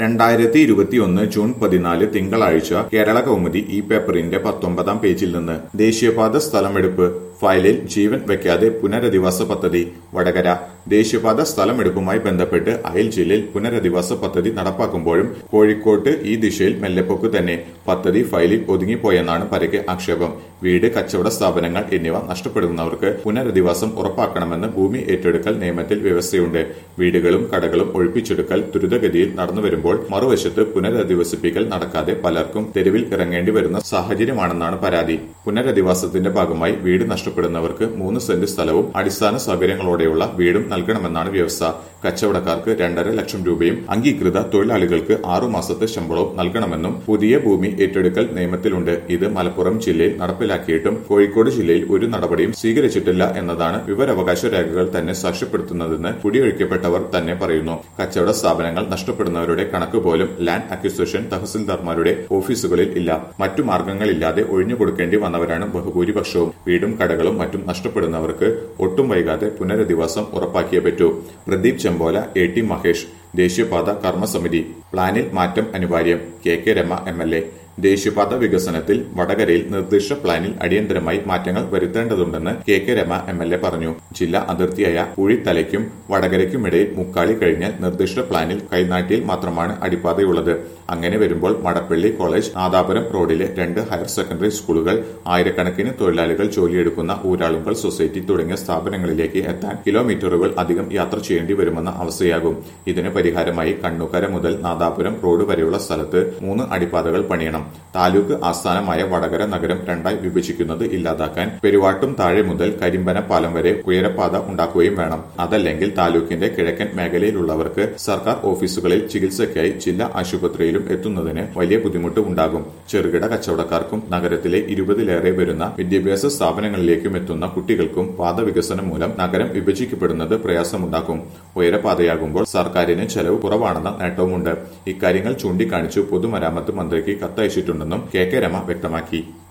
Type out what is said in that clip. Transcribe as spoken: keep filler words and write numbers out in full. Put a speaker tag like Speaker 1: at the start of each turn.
Speaker 1: രണ്ടായിരത്തി ഇരുപത്തിയൊന്ന് ജൂൺ പതിനാല് തിങ്കളാഴ്ച കേരള കൗമുദി ഈ പേപ്പറിന്റെ പത്തൊമ്പതാം പേജിൽ നിന്ന് ദേശീയപാത സ്ഥലമെടുപ്പ് ഫയലിൽ ജീവൻ വെക്കാതെ പുനരധിവാസ പദ്ധതി വടകര. ദേശീയപാത സ്ഥലമെടുപ്പുമായി ബന്ധപ്പെട്ട് അയൽ ജില്ലയിൽ പുനരധിവാസ പദ്ധതി നടപ്പാക്കുമ്പോഴും കോഴിക്കോട്ട് ഈ ദിശയിൽ മെല്ലെപ്പൊക്ക് തന്നെ. പദ്ധതി ഫയലിൽ ഒതുങ്ങിപ്പോയെന്നാണ് പരക്കെ ആക്ഷേപം. വീട്, കച്ചവട സ്ഥാപനങ്ങൾ എന്നിവ നഷ്ടപ്പെടുന്നവർക്ക് പുനരധിവാസം ഉറപ്പാക്കണമെന്ന് ഭൂമി ഏറ്റെടുക്കൽ നിയമത്തിൽ വ്യവസ്ഥയുണ്ട്. വീടുകളും കടകളും ഒഴിപ്പിച്ചെടുക്കൽ ദ്രുതഗതിയിൽ നടന്നുവരുമ്പോൾ മറുവശത്ത് പുനരധിവസിപ്പിക്കൽ നടക്കാതെ പലർക്കും തെരുവിൽ ഇറങ്ങേണ്ടി വരുന്ന സാഹചര്യമാണെന്നാണ് പരാതി. പുനരധിവാസത്തിന്റെ ഭാഗമായി വീട് നഷ്ടപ്പെടുന്നവർക്ക് മൂന്ന് സെന്റ് സ്ഥലവും അടിസ്ഥാന സൗകര്യങ്ങളോടെയുള്ള വീടും നൽകണമെന്നാണ് വ്യവസ്ഥ. കച്ചവടക്കാർക്ക് രണ്ടര ലക്ഷം രൂപയും അംഗീകൃത തൊഴിലാളികൾക്ക് ആറു മാസത്തെ ശമ്പളവും നൽകണമെന്നും പുതിയ ഭൂമി ഏറ്റെടുക്കൽ നിയമത്തിലുണ്ട്. ഇത് മലപ്പുറം ജില്ലയിൽ നടപ്പിലാക്കിയിട്ടും കോഴിക്കോട് ജില്ലയിൽ ഒരു നടപടിയും സ്വീകരിച്ചിട്ടില്ല എന്നതാണ് വിവരാവകാശ രേഖകൾ തന്നെ സാക്ഷ്യപ്പെടുത്തുന്നതെന്ന് കുടിയൊഴിക്കപ്പെട്ടവർ തന്നെ പറയുന്നു. കച്ചവട സ്ഥാപനങ്ങൾ നഷ്ടപ്പെടുന്നവരുടെ കണക്ക് പോലും ലാൻഡ് അക്വിസിഷൻ തഹസിൽദാർമാരുടെ ഓഫീസുകളിൽ ഇല്ല. മറ്റു മാർഗങ്ങളില്ലാതെ ഒഴിഞ്ഞുകൊടുക്കേണ്ടി വന്നവരാണ് ബഹുഭൂരിപക്ഷവും. വീടും കടകളും മറ്റും നഷ്ടപ്പെടുന്നവർക്ക് ഒട്ടും വൈകാതെ പുനരധിവാസം ഉറപ്പാക്കിയേ പറ്റൂ. Pradeep Chembola, A T Mahesh. ദേശീയപാത കർമ്മസമിതി. പ്ലാനിൽ മാറ്റം അനിവാര്യം. K K Rama M L A. ദേശീയപാത വികസനത്തിൽ വടകരയിൽ നിർദ്ദിഷ്ട പ്ലാനിൽ അടിയന്തരമായി മാറ്റങ്ങൾ വരുത്തേണ്ടതുണ്ടെന്ന് K K Rama M L A പറഞ്ഞു. ജില്ലാ അതിർത്തിയായ കുഴിത്തലയ്ക്കും വടകരയ്ക്കുമിടയിൽ മുക്കാളി കഴിഞ്ഞാൽ നിർദ്ദിഷ്ട പ്ലാനിൽ കൈനാട്ടിയിൽ മാത്രമാണ് അടിപ്പാതയുള്ളത്. അങ്ങനെ വരുമ്പോൾ മടപ്പള്ളി കോളേജ്, നാദാപുരം റോഡിലെ രണ്ട് ഹയർ സെക്കൻഡറി സ്കൂളുകൾ, ആയിരക്കണക്കിന് തൊഴിലാളികൾ ജോലിയെടുക്കുന്ന ഊരാളുങ്കൽ സൊസൈറ്റി തുടങ്ങിയ സ്ഥാപനങ്ങളിലേക്ക് എത്താൻ കിലോമീറ്ററുകൾ അധികം യാത്ര ചെയ്യേണ്ടി വരുമെന്ന അവസ്ഥയാകും. ഇതിന് പരിഹാരമായി കണ്ണൂക്കര മുതൽ നാദാപുരം റോഡ് വരെയുള്ള സ്ഥലത്ത് മൂന്ന് അടിപ്പാതകൾ പണിയണം. താലൂക്ക് ആസ്ഥാനമായ വടകര നഗരം രണ്ടായി വിഭജിക്കുന്നത് ഇല്ലാതാക്കാൻ പെരുവാട്ടും താഴെ മുതൽ കരിമ്പന പാലം വരെ ഉയരപ്പാത ഉണ്ടാക്കുകയും വേണം. അതല്ലെങ്കിൽ താലൂക്കിന്റെ കിഴക്കൻ മേഖലയിലുള്ളവർക്ക് സർക്കാർ ഓഫീസുകളിൽ ചികിത്സയ്ക്കായി ജില്ലാ ആശുപത്രിയിലും എത്തുന്നതിന് വലിയ ബുദ്ധിമുട്ട് ഉണ്ടാകും. ചെറുകിട കച്ചവടക്കാർക്കും നഗരത്തിലെ ഇരുപതിലേറെ വരുന്ന വിദ്യാഭ്യാസ സ്ഥാപനങ്ങളിലേക്കും എത്തുന്ന കുട്ടികൾക്കും പാത വികസനം മൂലം നഗരം വിഭജിക്കപ്പെടുന്നത് പ്രയാസമുണ്ടാക്കും. ഉയരപാതയാകുമ്പോൾ സർക്കാരിന് ചെലവ് കുറവാണെന്ന നേട്ടവുമുണ്ട്. ഇക്കാര്യങ്ങൾ ചൂണ്ടിക്കാണിച്ചു പൊതുമരാമത്ത് മന്ത്രിക്ക് കത്തയച്ചിട്ടുണ്ടെന്നും കെ കെ രമ വ്യക്തമാക്കി.